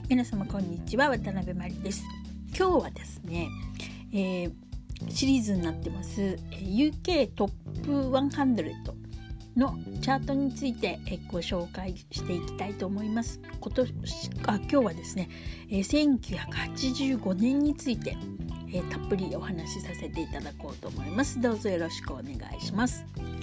皆様こんにちは、渡辺真理です。今日はですね、シリーズになってます UK トップ100のチャートについてご紹介していきたいと思います。今日はですね、1985年についてたっぷりお話しさせていただこうと思います。どうぞよろしくお願いします。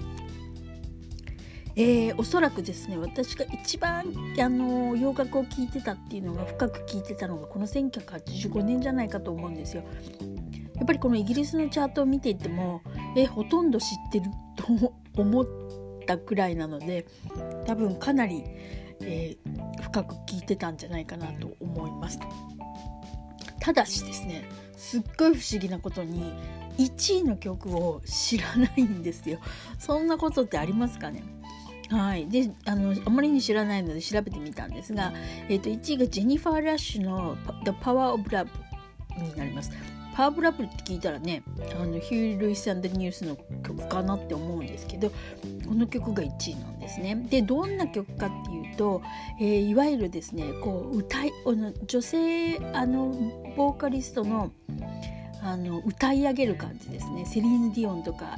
おそらくですね、私が一番洋楽を聴いてたっていうのが深く聴いてたのがこの1985年じゃないかと思うんですよ。やっぱりこのイギリスのチャートを見ていてもほとんど知ってると思ったくらいなので、多分かなり、深く聴いてたんじゃないかなと思います。ただしですね、すっごい不思議なことに1位の曲を知らないんですよ。そんなことってありますかね。はい、であまりに知らないので調べてみたんですが、1位がジェニファー・ラッシュの The Power of Love になります。パワーオブラブって聞いたらね、ヒュー・ルイス・アンド・ニュースの曲かなって思うんですけど、この曲が1位なんですね。でどんな曲かっていうと、いわゆるですね、こう女性ボーカリストの歌い上げる感じですね。セリーヌ・ディオンとか、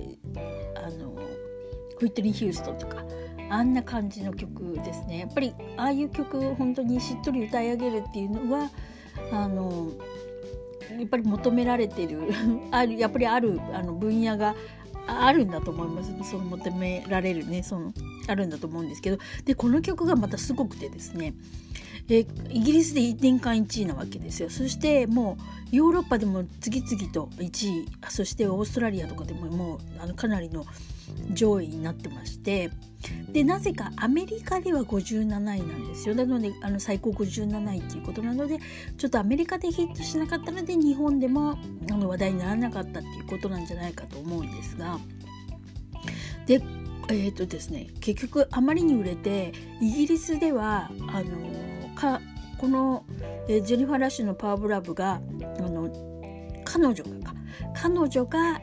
ホイットニー・ヒューストンとかあんな感じの曲ですね。やっぱりああいう曲本当にしっとり歌い上げるっていうのはやっぱり求められてるやっぱりある分野があるんだと思います。その求められるね、あるんだと思うんですけど、でこの曲がまたすごくてですね、イギリスで年間1位なわけですよ。そしてもうヨーロッパでも次々と1位、そしてオーストラリアとかでももうかなりの上位になってまして、でなぜかアメリカでは57位なんですよ。なので最高57位ということなので、ちょっとアメリカでヒットしなかったので日本でも話題にならなかったっていうことなんじゃないかと思うんですが、でですね、結局あまりに売れてイギリスではこの、ジェニファー・ラッシュのパワーオブラブが彼女が、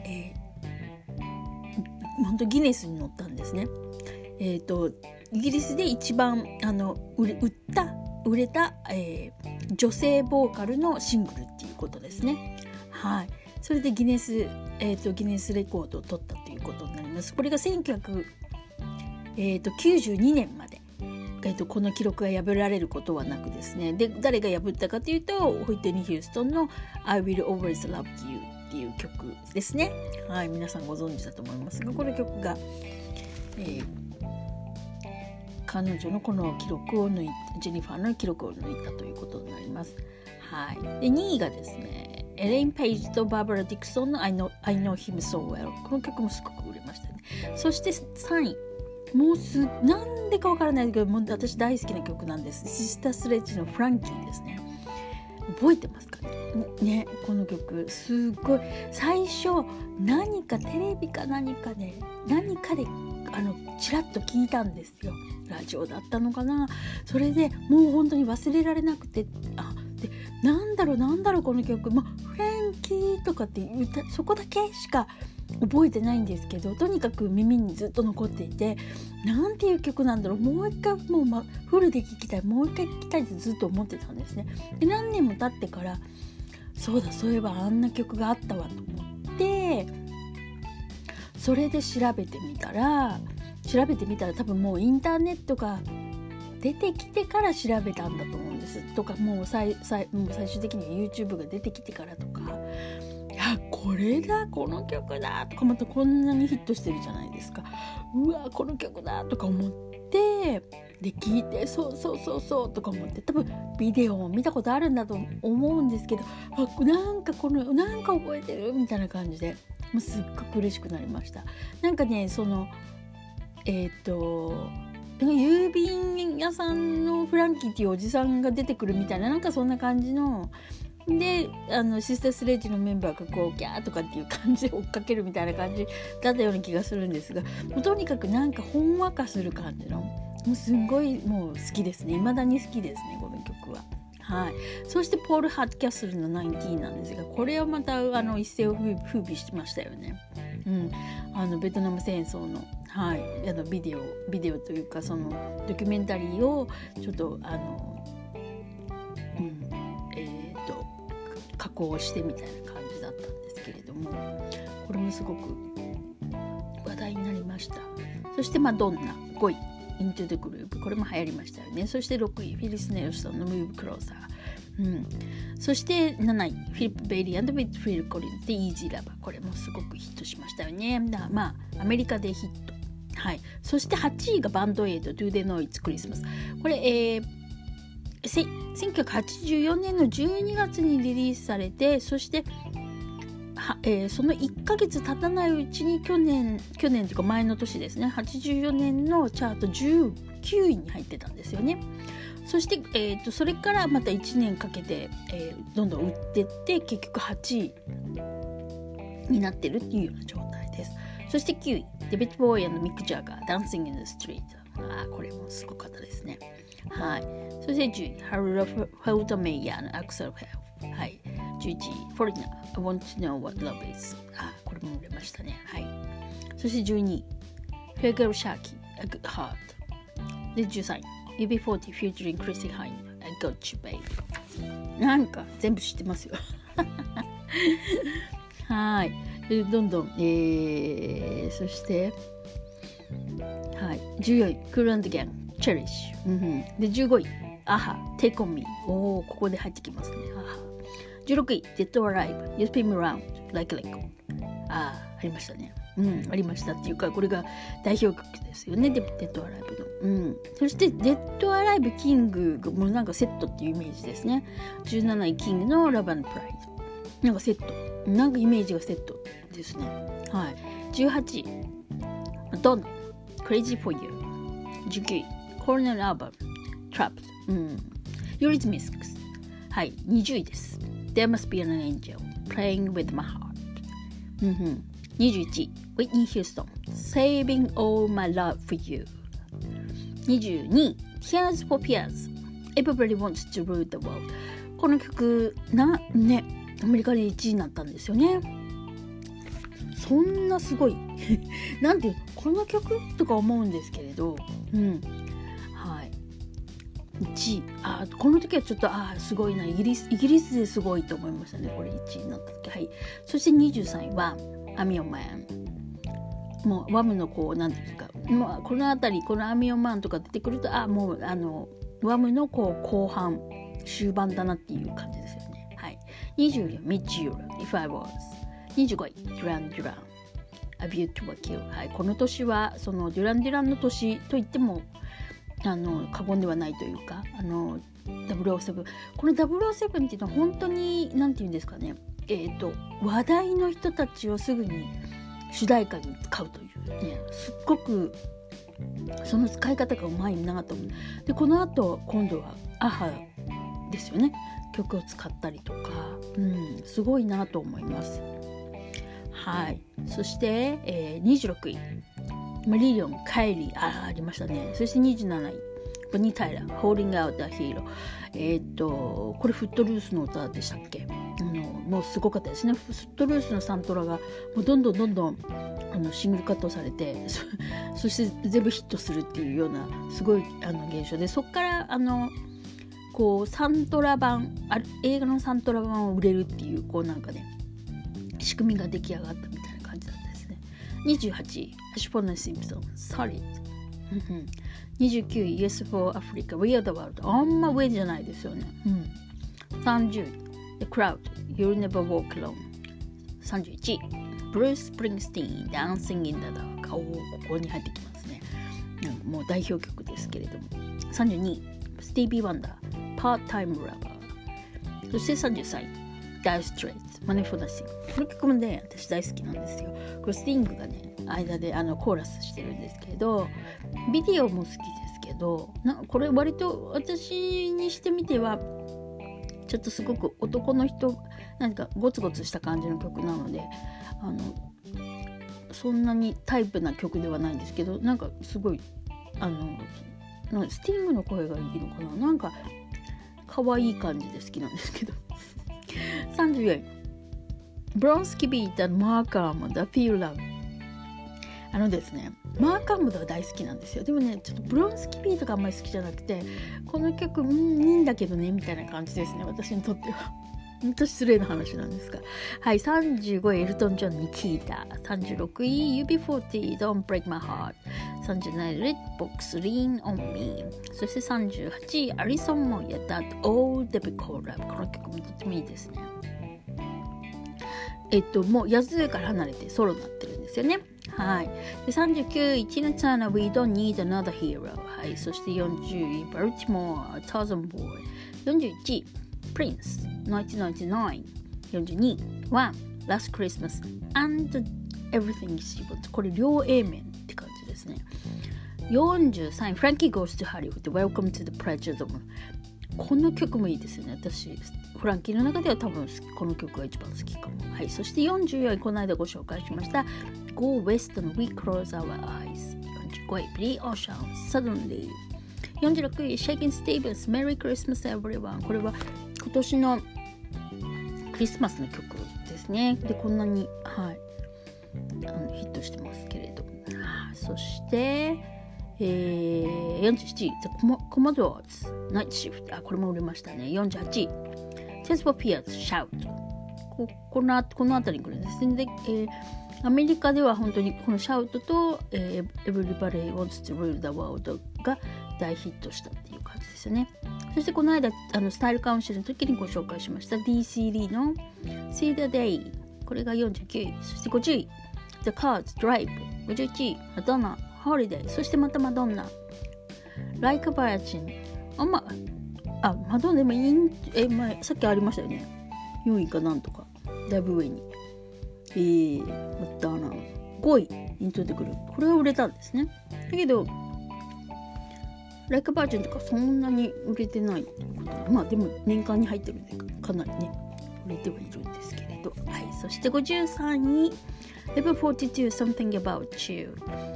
本当ギネスに載ったんですね。イギリスで一番売れた、女性ボーカルのシングルっていうことですね。はい、それでギネスレコードを取ったということになります。これが1992年まで、この記録が破られることはなくですね。で誰が破ったかというと、ホイットニー・ヒューストンの I Will Always Love You っていう曲ですね。はい、皆さんご存知だと思いますが、この曲が、彼女のこの記録を抜いた、ジェニファーの記録を抜いたということになります。はい、で2位がですね、エレイン・ペイジとバーバラ・ディクソンの I know him so well。 この曲もすごく売れましたね。そして3位、もうなんでかわからないけど、もう私大好きな曲なんです。シスター・スレッジのフランキーですね。覚えてますかね。この曲すごい、最初何かテレビか何かでチラッと聞いたんですよ。ラジオだったのかな。それでもう本当に忘れられなくて、でなんだろうこの曲、フランキーとかって歌、そこだけしか覚えてないんですけど、とにかく耳にずっと残っていて、なんていう曲なんだろう、もう一回フルで聴きたい、もう一回聴きたいってずっと思ってたんですね。で何年も経ってから、そういえばあんな曲があったわと思って、それで調べてみたら多分もうインターネットが出てきてから調べたんだと思うんです。とかもう最終的には YouTube が出てきてからとか、いやこの曲だとか、またこんなにヒットしてるじゃないですか。うわこの曲だとか思って、で聞いて、そうとか思って、多分ビデオも見たことあるんだと思うんですけど、なんか覚えてるみたいな感じで、もうすっごく嬉しくなりました。なんかね、郵便屋さんのフランキーっていうおじさんが出てくるみたいな、なんかそんな感じので、シスター・スレッジのメンバーがこうギャーとかっていう感じで追っかけるみたいな感じだったような気がするんですが、もうとにかくなんかほんわかする感じの、もうすごいもう好きですね。未だに好きですね、この曲は。はい、そしてポール・ハッキャッスルの19なんですが、これはまた一世を風靡しましたよね。ベトナム戦争の、ビデオというか、そのドキュメンタリーをちょっと行してみたいな感じだったんですけれども、これもすごく話題になりました。そしてマドンナ5位 Into the Groove、 これも流行りましたよね。そして6位フィリス・ネルソンの Move Closer、そして7位フィリップ・ベイリー&フィル・コリンズで Easy Lover、 これもすごくヒットしましたよね。アメリカでヒット。そして8位がバンドエイド Do They Know It's Christmas、 これ、1984年の12月にリリースされて、そしてその1ヶ月経たないうちに去年というか前の年ですね、84年のチャート19位に入ってたんですよね。そして、それからまた1年かけて、どんどん売ってって結局8位になってるっていうような状態です。そして9位デビッド・ボーイ&ミック・ジャガー Dancing in the Street、 これもすごかったですね。そして10位ハル・フェルト・メイヤーのアクセル・ヘル、11位フォリナー I want to know what love is、 これも売れましたね。そして12位フェゲル・シャーキー A Good Heart で、13位 UB40 featuring Chrissy Hynde I Got You Babe、 なんか全部知ってますよどんどん、そして14位 Cool and Gang Cherish、で15位AHA Take On Me、 ここで入ってきますね。16位 Dead or Alive You Spin Me Round Like Lego、 ありましたね。ありましたっていうか、これが代表曲ですよね、デッドアライブの。そしてデッドアライブキングがもうなんかセットっていうイメージですね。17位キングのラブ&プライド、なんかセット、なんかイメージがセットですね。18位ドン Crazy for You、 19位コーネルアルバム Trapped、ユリズミスクス、20位です There Must Be an Angel Playing with My Heart、21位 Whitney Houston Saving All My Love for You、 22位 Tears for Fears Everybody Wants to Rule the World、 この曲アメリカで1位になったんですよね。そんなすごいなんていうこの曲とか思うんですけれど、1位、この時はちょっとすごいな、イギリスですごいと思いましたね、これ1位になった時。そして23位はI'm Your Man、 もうワムのこうなんていうか、このあたりこのI'm Your Manとか出てくるともうワムのこう後半終盤だなっていう感じですよね。24位 Mitch Ura If I Was、 25位デュラン・デュラン A View to a Kill、この年はそのデュラン・デュランの年と言っても過言ではないというか、007、この007っていうのは本当になんていうんですかね、話題の人たちをすぐに主題歌に使うというね、すっごくその使い方がうまいなと思う。でこの後今度はAHAですよね、曲を使ったりとか、すごいなと思います。そして、26位マリリオン、カイリー、ありましたね。そして27位ボニー・タイラー Holding Out the Hero、これフットルースの歌でしたっけ。もうすごかったですね。フットルースのサントラがもうどんどんシングルカットされてそして全部ヒットするっていうようなすごい現象で、そこからこうサントラ版、映画のサントラ版を売れるっていうこうなんかね仕組みが出来上がったみたいな感じだったですね。28位アシュポナ・シンプソン Solid、29位 Yes for Africa We Are the World、 あんま上じゃないですよね。30位 The Crowd You'll Never Walk Alone、 31位 Bruce Springsteen Dancing in the Dark、 ここに入ってきますね。もう代表曲ですけれども。32位 Stevie Wonder Part-Time Lover、 そして33位 Dire Straits Money for Nothing、 この曲もね私大好きなんですよ。これスティングがね間でコーラスしてるんですけど、ビデオも好きですけどこれ割と私にしてみてはちょっとすごく男の人なんかゴツゴツした感じの曲なのでそんなにタイプな曲ではないんですけど、なんかすごいスティングの声がいいのかな、なんか可愛い感じで好きなんですけど。34位ブロンスキビートマーカーム The Feel Love、ですねマーカームドは大好きなんですよ。でもねちょっとブロンスキビートがあんまり好きじゃなくて、この曲いいんだけどねみたいな感じですね、私にとっては。 本当失礼な話なんですが。はい、35位エルトン・ジョンに聞いた。36位 UB40 Don't Break My Heart。37位レッドボックス Lean on Me。そして38位アリソン・モイヤ That Old Debbie Cora。この曲もとってもいいですね。もう安から離れてソロになってるんですよね。はい。で39位ティナ・ターナー We Don't Need Another Hero。はい。そして40位バルティモア Tarzan Boy。41位プリンス1999。42位One Last Christmas and Everything She Wants。これ両 A 面って感じですね。43位フランキー Goes to Hollywood Welcome to the Pleasure Zone。この曲もいいですよね。私フランキーの中では多分この曲が一番好きかも。はい。そして44位この間ご紹介しました Go West and We Close Our Eyes。45位 Billy Ocean Suddenly。46位 Shakin' Stevens Merry Christmas Everyone。これは今年のクリスマスの曲ですね。でこんなに、はい、ヒットしてますけれど。そして47位 The Commodores Night Shift。これも売れましたね。48位Tears for Fears Shout。 この辺りに来るんですね。で、アメリカでは本当にこのシャウトと、Everybody Wants to Rule the World が大ヒットしたっていう感じですよね。そしてこの間スタイルカウンシルの時にご紹介しました DC リーの See the Day。 これが49位。そして50位 The Cars Drive。 51位マドンナ Holiday。 そしてまたマドンナ Like a Virgin。 マドンナもさっきありましたよね。4位かなんとかだいぶ上にまた5位イントゥ・ザ・グループ。これは売れたんですね。だけどライカバージョンとかそんなに売れてないっていうことで、まあでも年間に入ってるんでかなりね売れてはいるんですけれど。はい。そして53位 Level 42 Something About You。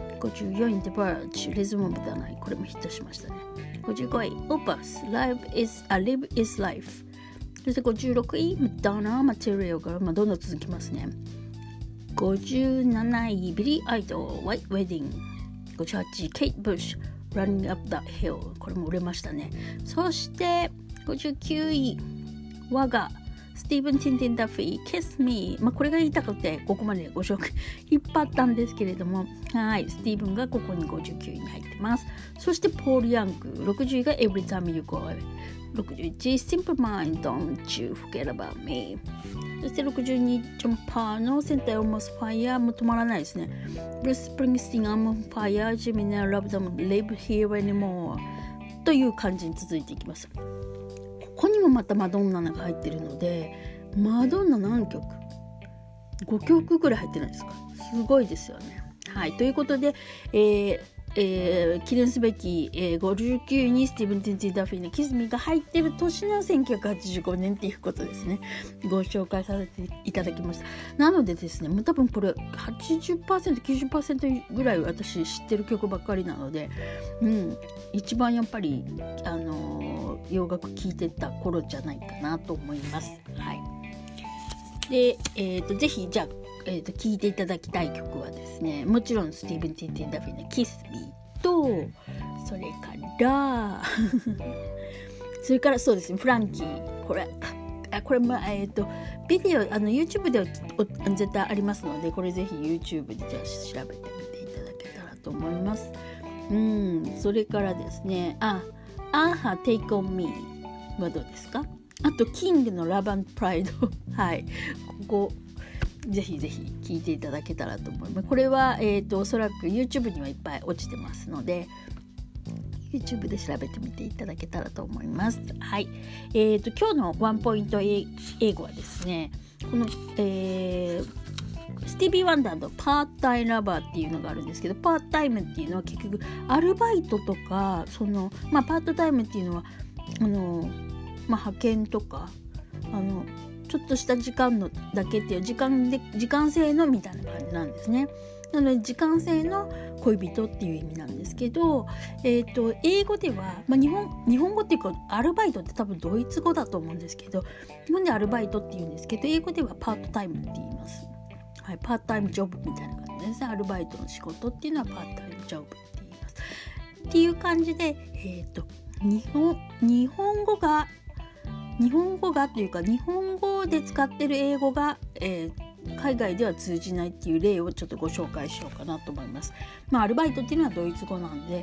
54位 The Verge リズム・オブ・ザ・ナイト。これもヒットしましたね。55位 Opus Live is Life。 そして56位 Madonna Material がどんどん続きますね。57位ビリー・アイドル White Wedding。 58位ケイト・ブッシュRunning Up That Hill。 これも売れましたね。そして59位我がスティーブン・ティンティン・ダフィー Kiss Me。 これが言いたくてここまでご紹介引っ張ったんですけれども、はい。スティーブンがここに59位に入ってます。そしてポール・ヤング60位が Every Time You Go。 61位 Simple Mind Don't You Forget About Me。 そして62ジョン・パーのセンター Almost Fire も止まらないですね。ブルース・スプリングスティン I'm on Fire。 ジミナ Love Them Live Here Anymore という感じに続いていきます。ここにもまたマドンナが入ってるので、マドンナ何曲 ?5 曲ぐらい入ってないですか。すごいですよね。はい。ということで、記念すべき、59位にスティーブン・ティンティ・ダフィーのキスミが入ってる年の1985年っていうことですね。ご紹介させていただきました。なのでですね、もう多分これ 80%、90% ぐらい私知ってる曲ばっかりなので、一番やっぱり洋楽聴いてた頃じゃないかなと思います。はい。で、ぜひじゃあ聴いていただきたい曲はですね、もちろんスティーブン・ティンティン・ダフィーの Kiss Me と、それからそれからそうですね、フランキー。これもビデオYouTube では絶対ありますので、これぜひ YouTube でじゃあ調べてみていただけたらと思います。それからですね、AHA Take On Me はどうですか。あとキングの Love and Pride はい、ここぜひぜひ聞いていただけたらと思います。これは、おそらく YouTube にはいっぱい落ちてますので YouTube で調べてみていただけたらと思います。はい。今日のワンポイント英語はですね、この、スティービー・ワンダーのパートタイムラバーっていうのがあるんですけど、パートタイムっていうのは結局アルバイトとかパートタイムっていうのは派遣とかちょっとした時間のだけっていう時間制のみたいな感じなんですね。なので時間制の恋人っていう意味なんですけど、英語では、日本語っていうかアルバイトって多分ドイツ語だと思うんですけど、日本でアルバイトっていうんですけど、英語ではパートタイムって言います。はい、パートタイムジョブみたいな感じですね。アルバイトの仕事っていうのはパートタイムジョブって言います。っていう感じで、日本語が日本語がというか日本語で使ってる英語が、海外では通じないっていう例をちょっとご紹介しようかなと思います。アルバイトっていうのはドイツ語なんで、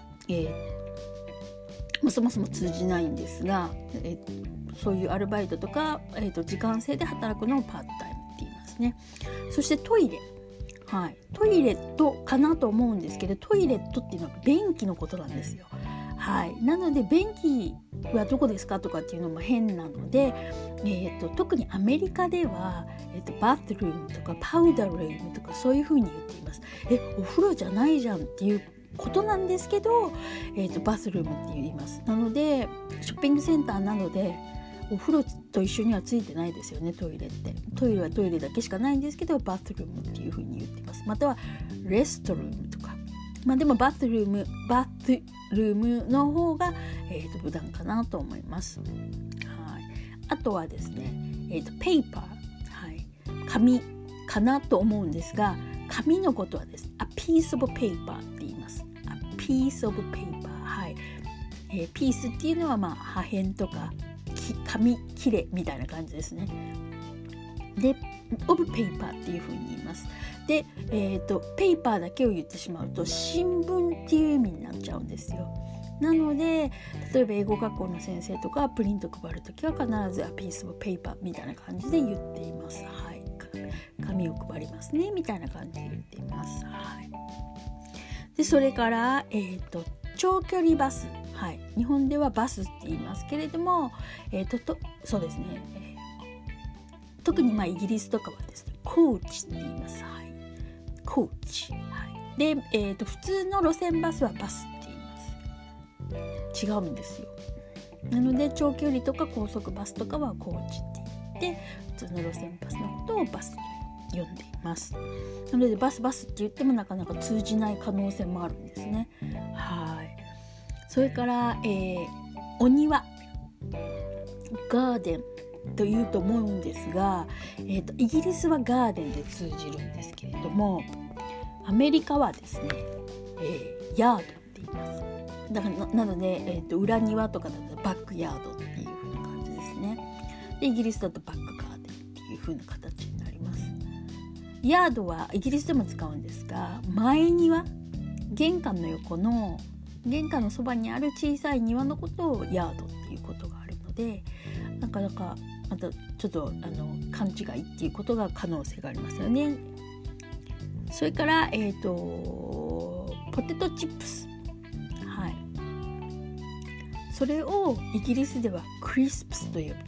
そもそも通じないんですが、そういうアルバイトとか、時間制で働くのをパートタイムって言いますね。そしてトイレ、トイレットかなと思うんですけど、トイレットっていうのは便器のことなんですよ。なので便器はどこですかとかっていうのも変なので、特にアメリカでは、バスルームとかパウダールームとかそういう風に言っています。お風呂じゃないじゃんっていうことなんですけど、バスルームって言います。なのでショッピングセンターなどでお風呂と一緒にはついてないですよね。トイレって、トイレはトイレだけしかないんですけど、バスルームっていう風に言っています。またはレストルームとか、でもバスルームの方が、無難かなと思います。あとはですね、ペーパー、紙かなと思うんですが、紙のことはです A piece of paper って言います。A piece of paper、ピースっていうのは破片とか紙切れみたいな感じですね。で、of paper っていう風に言います。で、ペーパーだけを言ってしまうと新聞っていう意味になっちゃうんですよ。なので例えば英語学校の先生とかプリント配るときは必ず A piece of paper みたいな感じで言っています。紙を配りますねみたいな感じで言っています。でそれから、長距離バス、日本ではバスって言いますけれども、そうですね、特にイギリスとかはですね、コーチって言います。コーチ、で、普通の路線バスはバスって言います。違うんですよ。なので長距離とか高速バスとかはコーチって言って、普通の路線バスのことをバスと呼んでいます。なのでバスって言ってもなかなか通じない可能性もあるんですね。それから、お庭、ガーデンというと思うんですが、イギリスはガーデンで通じるんですけれども、アメリカはですね、ヤードって言います。だからなので、裏庭とかだとバックヤードっていう風な感じですね。でイギリスだとバックガーデンっていう風な形になります。ヤードはイギリスでも使うんですが、前庭、玄関のそばにある小さい庭のことをヤードっていうことがあるので、なかなかまたちょっと勘違いっていうことが可能性がありますよね。それから、ポテトチップス、それをイギリスではクリスプスと呼びます。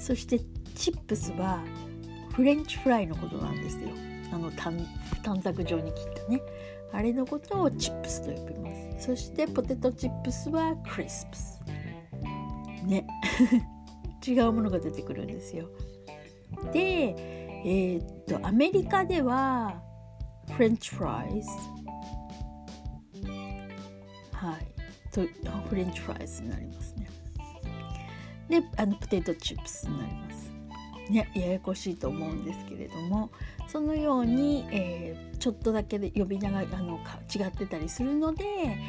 そしてチップスはフレンチフライのことなんですよ。短冊状に切ったね、あれのことをチップスと呼びます。そしてポテトチップスはクリスプスね違うものが出てくるんですよ。で、アメリカではフレンチフライズ、フレンチフライズになりますね。でポテトチップスになりますね。ややこしいと思うんですけれども、そのように、ちょっとだけで呼び名が違ってたりするので、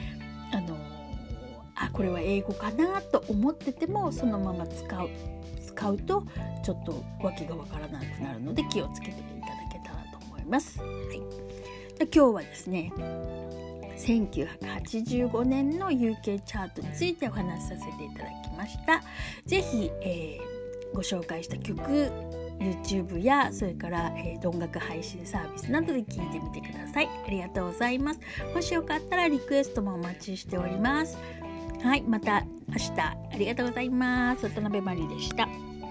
これは英語かなと思っててもそのまま使うとちょっとわけがわからなくなるので気をつけていただけたらと思います。で今日はですね、1985年の UK チャートについてお話しさせていただきました。ぜひ、ご紹介した曲 YouTube やそれから、音楽配信サービスなどで聴いてみてください。ありがとうございます。もしよかったらリクエストもお待ちしております。また明日。ありがとうございます。渡辺真理でした。